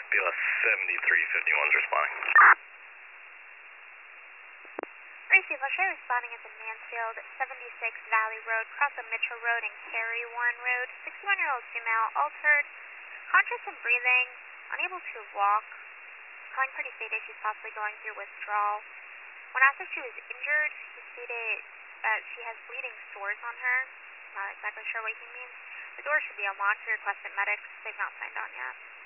BLS 7351's responding. Receive Lachey responding at the Mansfield 76 Valley Road, cross of Mitchell Road and Cary Warren Road. 61-year-old female, altered, conscious and breathing, unable to walk, calling pretty stated she's possibly going through withdrawal. When asked if she was injured, he stated that she has bleeding sores on her. Not exactly sure what he means. The door should be unlocked to request that medics. They've not signed on yet.